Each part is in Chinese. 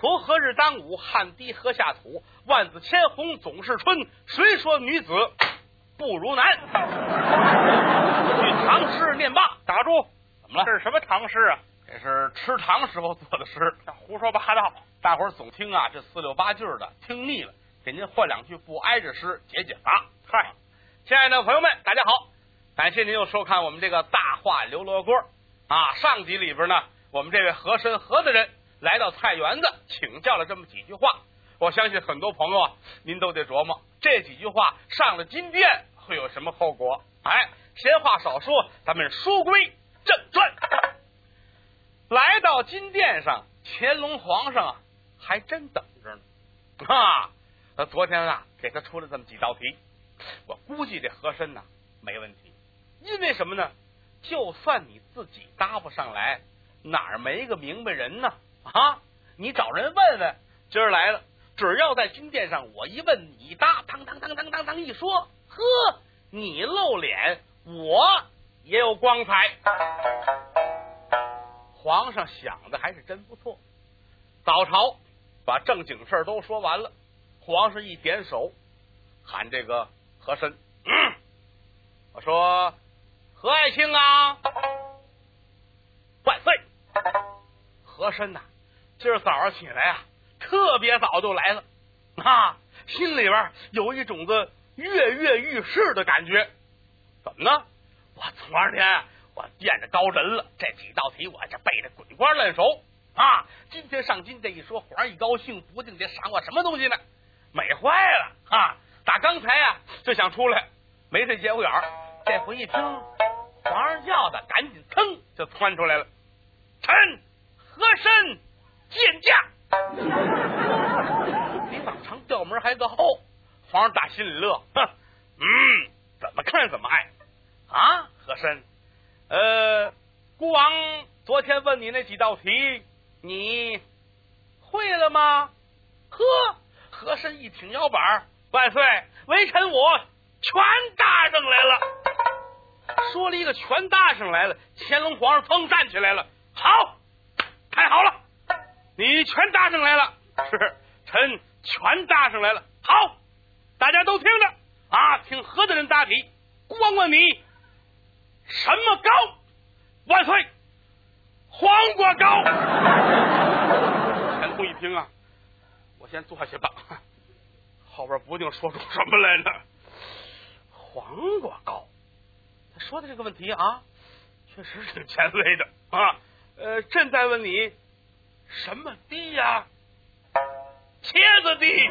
锄禾日当午，汗滴禾下土。万紫千红总是春，谁说女子不如男？据唐诗念罢，打住！怎么了？ 这是什么唐诗啊？ 这是吃糖时候做的诗， 胡说八道！ 大伙儿总听啊，这四六八句的，听腻了，给您换两句不挨着诗，解解乏。 嗨， 亲爱的朋友们，大家好，感谢您又收看我们这个大话刘罗锅啊。上集里边呢，我们这位和珅和的人来到菜园子，请教了这么几句话。我相信很多朋友啊，您都得琢磨这几句话上了金殿会有什么后果。哎，闲话少说，咱们书归正传。来到金殿上，乾隆皇上啊，还真等着呢。啊，昨天啊，给他出了这么几道题，我估计这和珅呢没问题。因为什么呢？就算你自己答不上来，哪儿没个明白人呢？啊，你找人问问。今儿来了，只要在金殿上，我一问你一答，当当当当当当一说，呵，你露脸，我也有光彩。皇上想的还是真不错。早朝把正经事都说完了，皇上一点手，喊这个和珅，我说何爱卿啊，万岁！和珅呐，今儿早上起来啊，特别早就来了啊，心里边有一种子跃跃欲试的感觉。怎么呢？我从2天我见着高人了，这几道题我这背的滚瓜烂熟啊！今天上金这一说，皇上一高兴，不定得赏我什么东西呢？美坏了啊！打刚才啊就想出来，没这节骨眼儿。这回一听皇上叫的，赶紧噌就窜出来了。臣和珅见驾。比往常调门还个后。皇上打心里乐，怎么看怎么爱啊！和珅，孤王昨天问你那几道题，你会了吗？呵，和珅一挺腰板，万岁，微臣我全答上来了。说了一个全答上来了，乾隆皇上噌站起来了，好，太好了，你全答上来了，是臣全答上来了。好，大家都听着啊，听和的人答题。孤王问你什么高？万岁，黄瓜高。乾隆一听啊，我先坐下吧，后边不定说出什么来呢。黄瓜高，他说的这个问题啊，确实挺前卫的啊。朕再问你，什么地呀？茄子地。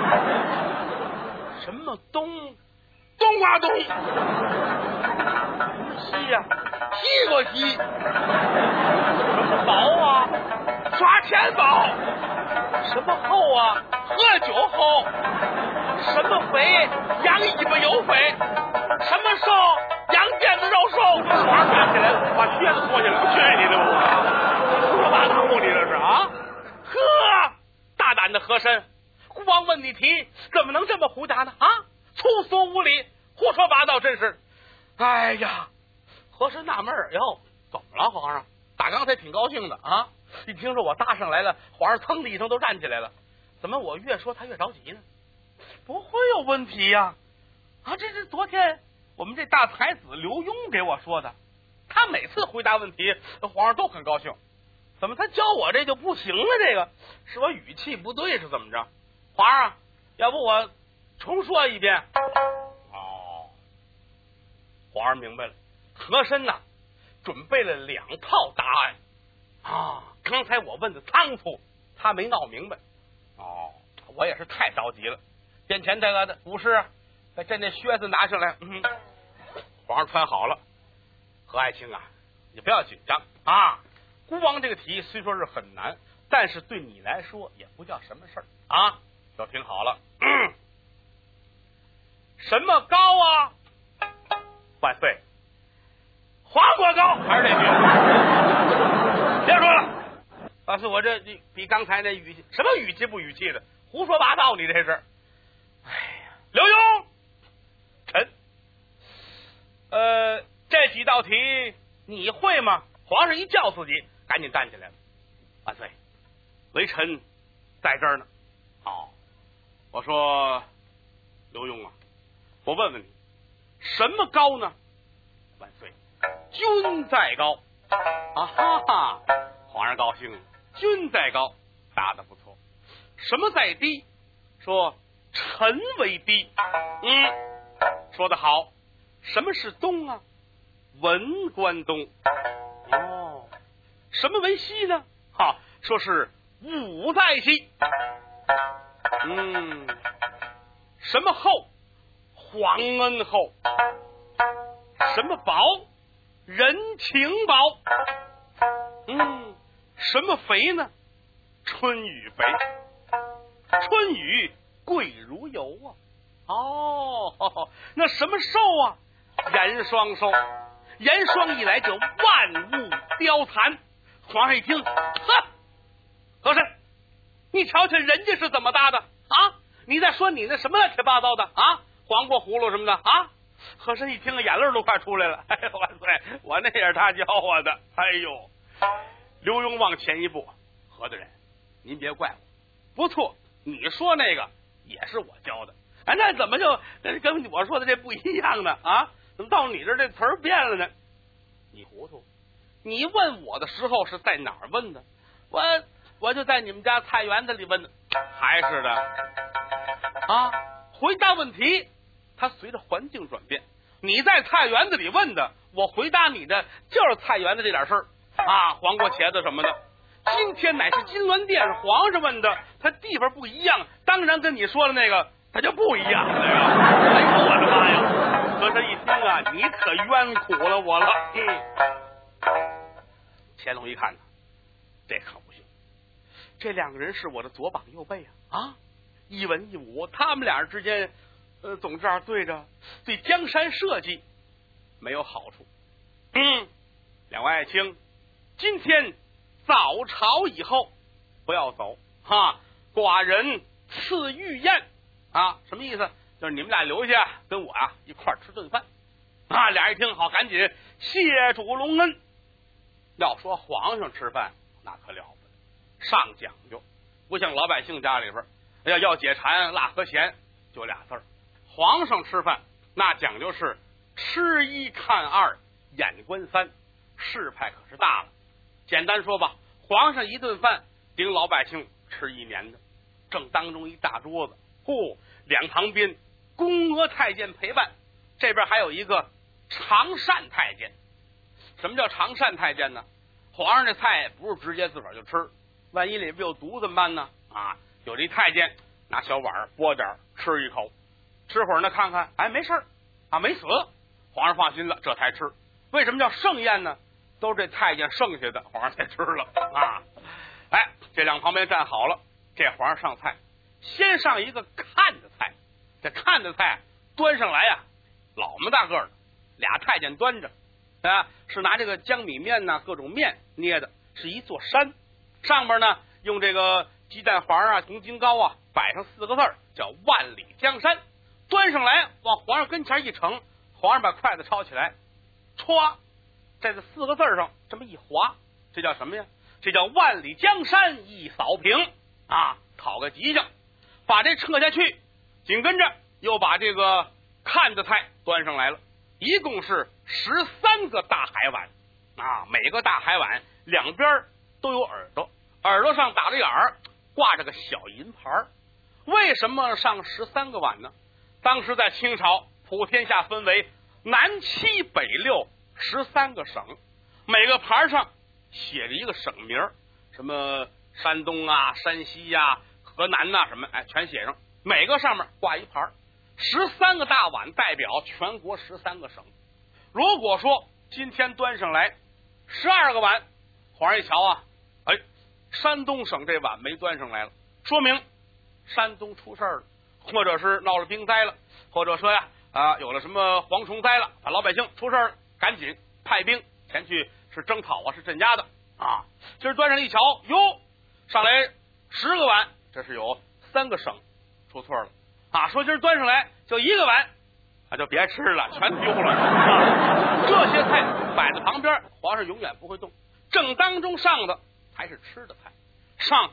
什么冬？冬瓜冬。什么西呀？西瓜西。什么宝啊？刷钱宝。什么厚啊？喝酒厚。什么肥？羊尾巴有肥。什么瘦？羊腱子肉瘦。皇上站起来了，把靴子脱下来，去你的我！胡说八道，你这是啊？呵，大胆的和珅，孤王问你题，怎么能这么胡答呢？啊，粗俗无礼，胡说八道，真是！哎呀，和珅纳闷儿，哟，怎么了？皇上打刚才挺高兴的啊，一听说我答上来了，皇上噌的一声都站起来了。怎么我越说他越着急呢？不会有问题呀！啊，这是昨天我们这大才子刘墉给我说的，他每次回答问题，皇上都很高兴。怎么他教我这就不行了？这个是我语气不对是怎么着？皇上，要不我重说一遍？哦，皇上明白了，和珅呐，准备了2套答案啊。刚才我问的仓促，他没闹明白。哦，我也是太着急了。殿前这个的武士，把这靴子拿上来。皇上穿好了。何爱卿啊，你不要紧张啊。孤王这个题虽说是很难，但是对你来说也不叫什么事儿啊。都听好了，什么高啊？万岁，黄瓜高。还是这句，别说了。万岁，我这比刚才那语气，什么语气不语气的，胡说八道，你这是。哎呀，刘墉，臣，这几道题你会吗？皇上一叫自己，赶紧站起来了。万岁，微臣在这儿呢。哦，我说刘墉啊，我问问你，什么高呢？万岁，君在高。啊哈哈，皇上高兴了，君在高，答得不错。什么在低？说臣为低。说得好。什么是东啊？文官东。哦，什么为西呢？说是武在西。什么厚？皇恩厚。什么薄？人情薄。什么肥呢？春雨肥。春雨贵如油啊。哦，那什么寿啊？严霜寿。严霜一来就万物凋残。皇上一听，和珅，你瞧瞧人家是怎么搭的啊？你再说你那什么乱七八糟的啊？黄瓜葫芦什么的啊？和珅一听，眼泪都快出来了。哎呦，万岁，我那也是他教我的。哎呦，刘墉往前一步，何大人，您别怪我，不错，你说那个也是我教的。那怎么就跟我说的这不一样呢？啊，怎么到你这词儿变了呢？你糊涂！你问我的时候是在哪儿问的？我就在你们家菜园子里问的。还是的啊，回答问题它随着环境转变。你在菜园子里问的，我回答你的就是菜园子这点事儿啊，黄瓜茄子什么的。今天乃是金銮殿皇上问的，他地方不一样，当然跟你说的那个他就不一样了呀。哎呦我的妈呀！和珅一听啊，你可冤苦了我了。乾隆一看呢，这可不行，这两个人是我的左膀右背啊，一文一武，他们俩人之间总这样对着，对江山社稷没有好处。两位爱卿，今天早朝以后不要走哈，寡人赐御宴啊，什么意思？就是你们俩留下跟我一块吃顿饭啊。俩人一听好，赶紧谢主隆恩。要说皇上吃饭那可了不得，上讲究，不像老百姓家里边要解馋辣和咸就俩字儿。皇上吃饭那讲究是吃一看二眼观三，事派可是大了。简单说吧，皇上一顿饭顶老百姓吃一年的。正当中一大桌子，两旁边宫娥太监陪伴，这边还有一个常膳太监。什么叫常膳太监呢？皇上这菜不是直接自个儿就吃，万一里边有毒怎么办呢？有这太监拿小碗拨点吃一口，吃会儿呢看看，没事没死，皇上放心了，这才吃。为什么叫盛宴呢？都是这太监剩下的，皇上才吃了啊！这两旁边站好了，这皇上上菜，先上一个看的菜。这看的菜端上来老么大个的，俩太监端着是拿这个江米面各种面捏的，是一座山，上面呢用这个鸡蛋黄红金糕摆上4个字叫万里江山。端上来往皇上跟前一盛，皇上把筷子抄起来，歘，在这4个字上这么一划，这叫什么呀？这叫万里江山一扫平讨个吉祥。把这撤下去，紧跟着又把这个看的菜端上来了，一共是13个大海碗每个大海碗两边都有耳朵，耳朵上打着眼儿，挂着个小银盘。为什么上13个碗呢？当时在清朝，普天下分为南7北6 13个省，每个盘上写着一个省名，什么山东山西河南什么全写上，每个上面挂一盘。13个大碗代表全国13个省。如果说今天端上来12个碗，皇上一瞧山东省这碗没端上来了，说明山东出事了，或者是闹了兵灾了，或者说有了什么蝗虫灾了，把老百姓出事了，赶紧派兵前去是征讨是镇压的今儿端上一瞧，哟，上来10个碗，这是有3个省出错了说今儿端上来就1个碗，就别吃了，全丢了这些菜摆在旁边，皇上永远不会动，正当中上的才是吃的菜。上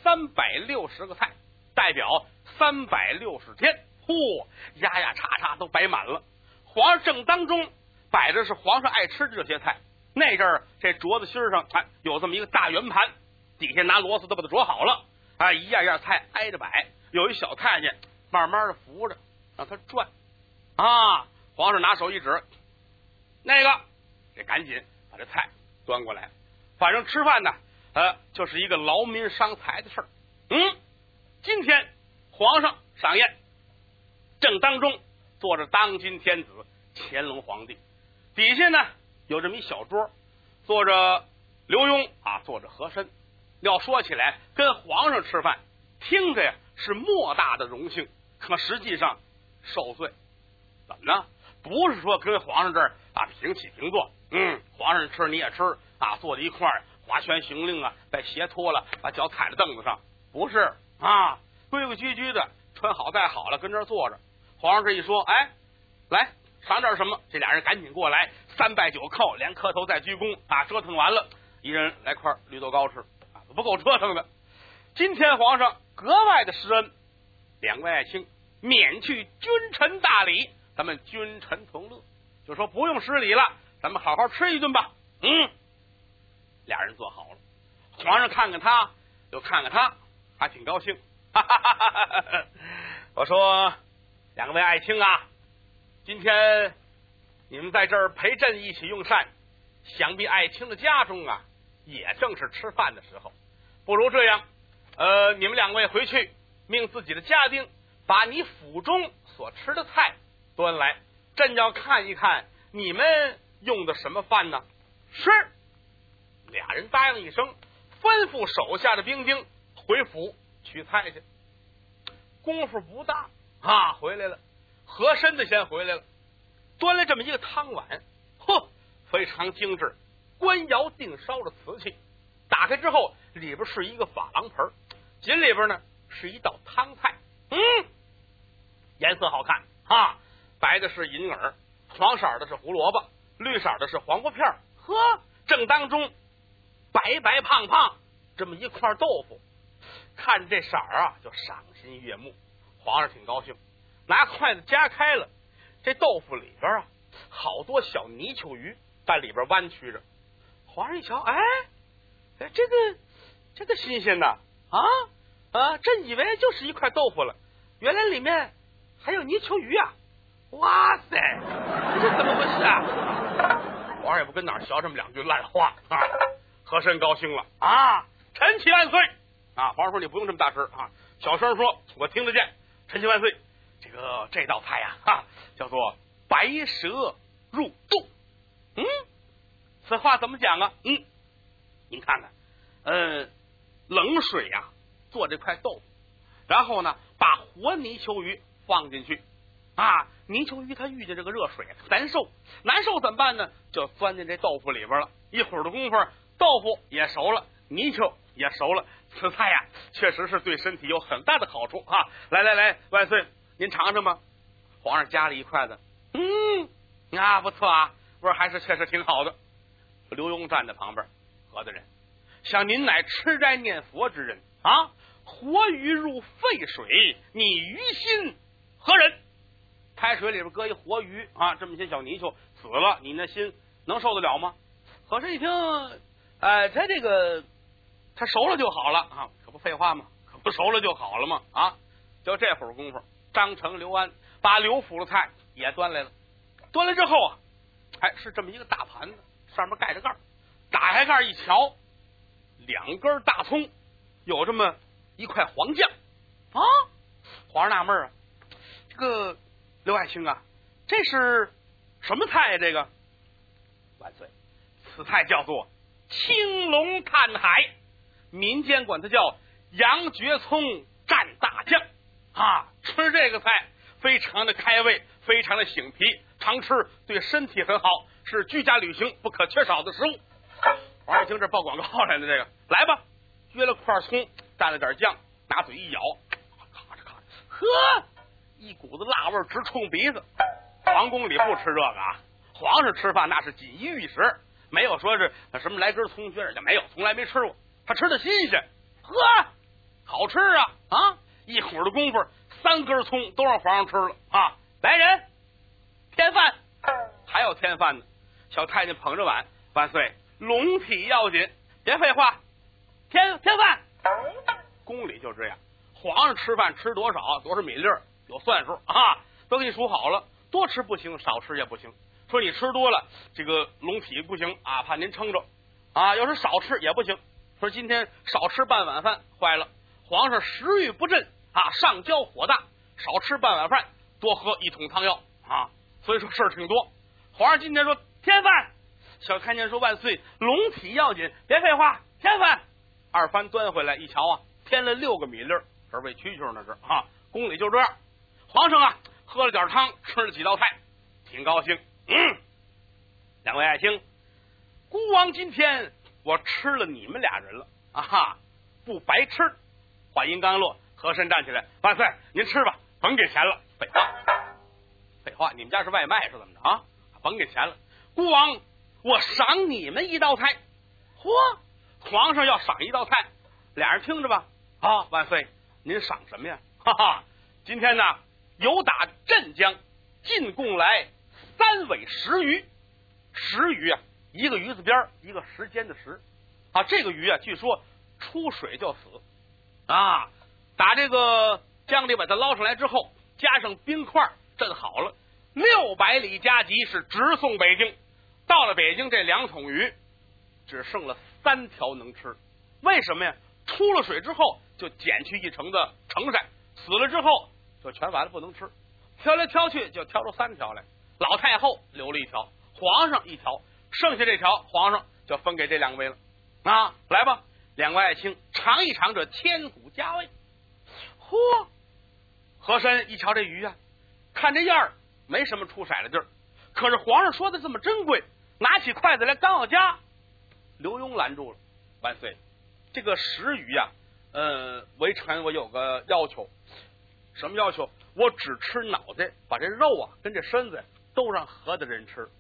360个菜，代表360天。嚯，呀呀叉叉都摆满了。皇上正当中摆着是皇上爱吃的这些菜。那阵儿这桌子心上有这么一个大圆盘，底下拿螺丝都把它着好了。一样样菜挨着摆，有一小太监慢慢的扶着让它转。皇上拿手一指，那个这赶紧把这菜端过来。反正吃饭呢就是一个劳民伤财的事儿。今天皇上赏宴，正当中坐着当今天子乾隆皇帝，底下呢有这么一小桌，坐着刘墉坐着和珅。要说起来跟皇上吃饭听着呀是莫大的荣幸，可实际上受罪。怎么呢？不是说跟皇上这儿平起平坐，皇上吃你也吃坐在一块儿划拳行令把鞋脱了，把脚踩在凳子上，不是规规矩矩的穿好戴好了跟这儿坐着。皇上这一说，来赏点什么，这俩人赶紧过来，3拜9叩，连磕头再鞠躬折腾完了，一人来块绿豆糕吃不够折腾的。今天皇上格外的施恩，两位爱卿免去君臣大礼，咱们君臣同乐，就说不用施礼了，咱们好好吃一顿吧。俩人坐好了，皇上看看他又看看他，还挺高兴。我说两位爱卿今天你们在这儿陪朕一起用膳，想必爱卿的家中也正是吃饭的时候，不如这样你们两位回去命自己的家丁把你府中所吃的菜端来，朕要看一看你们用的什么饭呢？是。俩人答应一声，吩咐手下的兵丁回府取菜去。功夫不大回来了，和珅的先回来了，端来这么一个汤碗，非常精致，官窑定烧的瓷器。打开之后，里边是一个珐琅盆，井里边呢是一道汤菜，颜色好看白的是银耳，黄色的是胡萝卜，绿色的是黄瓜片。正当中白白胖胖这么一块豆腐，看这色儿就赏心悦目。皇上挺高兴，拿筷子夹开了，这豆腐里边好多小泥鳅鱼在里边弯曲着。皇上一瞧，这个新鲜呐朕以为就是一块豆腐了，原来里面还有泥鳅鱼哇塞，这怎么回事皇上也不跟哪儿学这么两句烂话和珅高兴了臣启万岁皇上说你不用这么大声小声说，我听得见。臣启万岁，这道菜叫做白蛇入肚。此话怎么讲您看看冷水做这块豆腐，然后呢把活泥鳅鱼放进去泥鳅鱼它遇见这个热水难受怎么办呢？就钻进这豆腐里边了。一会儿的功夫，豆腐也熟了，泥鳅也熟了。此菜确实是对身体有很大的好处来，万岁您尝尝吧。皇上夹了一筷子，不错味儿还是确实挺好的。刘墉站在旁边，何大人，像您乃吃斋念佛之人活鱼入沸水，你于心何忍？开水里边搁一活鱼这么些小泥鳅死了，你那心能受得了吗？和珅一听他熟了就好了可不废话吗？可不熟了就好了吗？就这会儿功夫，张成、刘安把刘府的菜也端来了。端来之后是这么一个大盘子，上面盖着盖儿，打开盖儿一瞧，2根大葱，有这么一块黄酱皇上纳闷这个刘爱卿这是什么菜这个？万岁，此菜叫做青龙探海，民间管它叫羊蕨葱蘸大酱吃这个菜非常的开胃，非常的醒脾，常吃对身体很好，是居家旅行不可缺少的食物。皇上一听这报广告来的，来吧，约了块葱，蘸了点酱，拿嘴一咬，咔嚓一股子辣味直冲鼻子。皇宫里不吃这个皇上吃饭那是锦衣玉食，没有说是什么来根葱卷的，没有，从来没吃过。他吃的新鲜， 好吃啊啊！一会儿的功夫，3根葱都让皇上吃了啊！来人，添饭，还要添饭呢。小太监捧着碗，万岁，龙体要紧，别废话，添饭。宫里就这样，皇上吃饭吃多少米粒儿有算数啊，都给你数好了，多吃不行，少吃也不行。说你吃多了，这个龙体不行啊，怕您撑着啊。要是少吃也不行。说今天少吃半碗饭，坏了，皇上食欲不振啊，上焦火大，少吃半碗饭，多喝1桶汤药啊。所以说事儿挺多。皇上今天说添饭，小太监说万岁，龙体要紧，别废话，添饭。二番端回来一瞧啊，添了6个米粒儿，这喂蛐蛐呢是啊。宫里就这样，皇上啊喝了点汤，吃了几道菜，挺高兴。两位爱卿，孤王今天我吃了你们俩人了啊哈，不白吃。话音刚落，和珅站起来，万岁，您吃吧，甭给钱了。废话，你们家是外卖是怎么着啊？甭给钱了。孤王，我赏你们一道菜。嚯，皇上要赏一道菜，俩人听着吧。啊，万岁，您赏什么呀？哈哈，今天呢，有打镇江进贡来3尾石鱼。石鱼啊，一个鱼字边一个时间的时啊，这个鱼啊，据说出水就死啊。打这个江里把它捞上来之后，加上冰块镇好了，600里加急是直送北京。到了北京，这2桶鱼只剩了3条能吃。为什么呀？出了水之后就减去1成的成晒，死了之后就全完了，不能吃。挑来挑去就挑出3条来，老太后留了1条，皇上1条，剩下这条皇上就分给这2位了啊！来吧，两位爱卿尝一尝这千古佳味。嚯，和珅一瞧这鱼啊，看这样没什么出色的地儿，可是皇上说的这么珍贵，拿起筷子来刚要夹，刘墉拦住了。万岁，这个石鱼啊，微臣我有个要求。什么要求？我只吃脑袋，把这肉啊跟这身子都让和的人吃。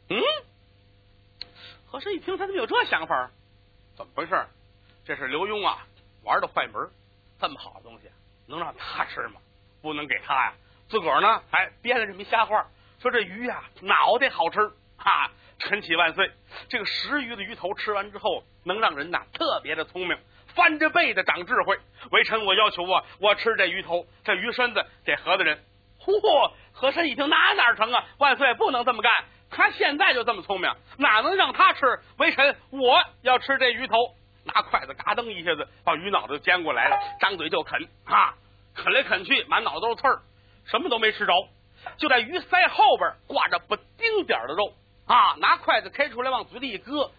和珅一听，他怎么有这想法？怎么回事？这是刘墉啊玩的坏门，这么好的东西能让他吃吗？不能给他呀。自个儿呢还编了这么一瞎话，说这鱼啊脑袋好吃啊。臣启万岁，这个石鱼的鱼头吃完之后，能让人呐特别的聪明，翻着倍的长智慧。微臣我要求我吃这鱼头，这鱼身子给和的人。嚯，和珅一听哪成啊？万岁不能这么干，他现在就这么聪明，哪能让他吃？微臣我要吃这鱼头，拿筷子嘎噔一下子把鱼脑袋煎过来了，张嘴就啃啊，啃来啃去满脑子都是刺儿，什么都没吃着，就在鱼鳃后边挂着不丁点的肉啊，拿筷子开出来往嘴里一搁，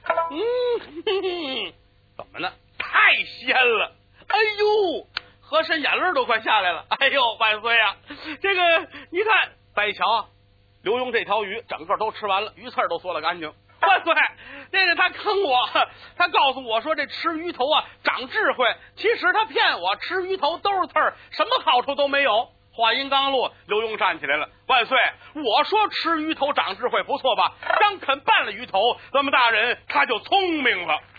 怎么呢？太鲜了！哎呦，和珅眼泪都快下来了。哎呦，万岁啊！这个你看，再一瞧啊，刘墉这条鱼整个都吃完了，鱼刺都嗦了干净。万岁，这个他坑我，他告诉我说这吃鱼头啊长智慧，其实他骗我，吃鱼头都是刺儿，什么好处都没有。话音刚落，刘墉站起来了。万岁，我说吃鱼头长智慧不错吧？刚啃半了鱼头，咱们大人他就聪明了。